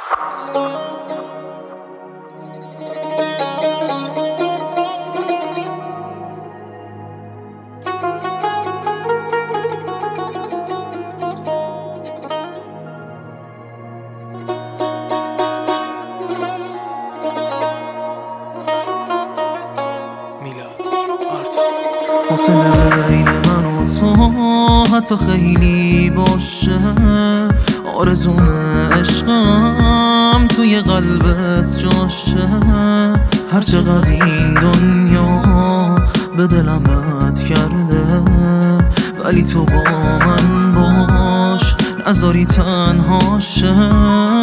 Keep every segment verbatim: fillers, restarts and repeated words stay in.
فاصله بین من و تو حتی خیلی باشه، آرزوم عشقم توی قلبت جاشه. هر چقدر این دنیا به دلم بد کرده، ولی تو با من باش، نذاری تنها شه.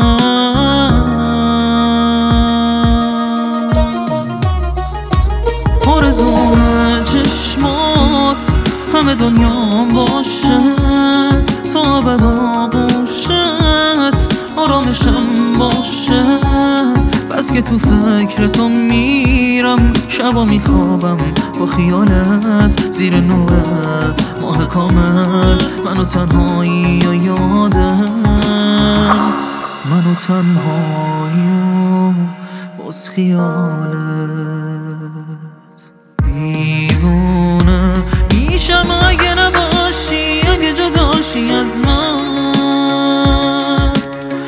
آرزوم چشمات همه دنیا باشه، تا ابد آغوشت آرامشم باشه. بس که تو فکر تو میرم، شبا میخوابم با خیالت، زیر نور ماه کامل منو تنهایی و یادت، منو تنهایی و باز خیالت. دیوونه میشم اگه نباشی، اگه جداشی از من.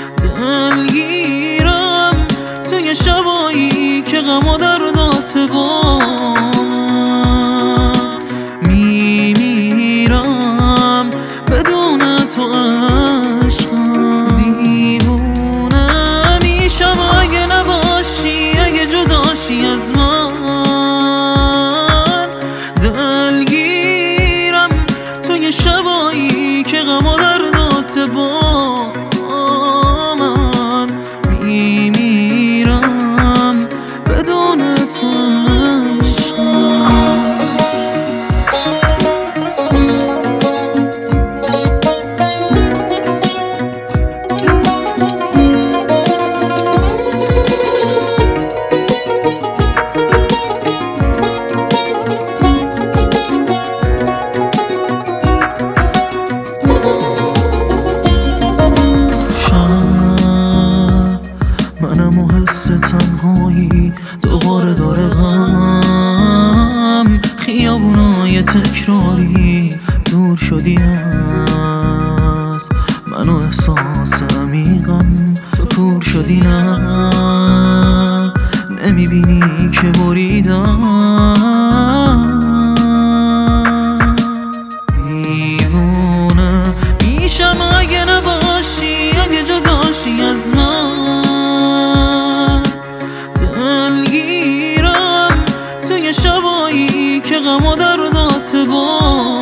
دلگیرم توی شبایی که غم و دردات با من. میمیرم بدون تو عشقم. دیوونه میشم اگه نباشی، اگه جداشی از من. دلگیرم توی شبایی که غم و دردات با من. میمیرم بدون تو عشقم. منم و حس تنهایی دوباره داره غم. خیابونای تکراری دور شدی از من و احساس عمیقم. تو کور شدی نه، نمیبینی که بریدم. دیوونه میشم اگه نباشی، اگه جداشی از من. دلگیرم توی شبایی که غم و دردات با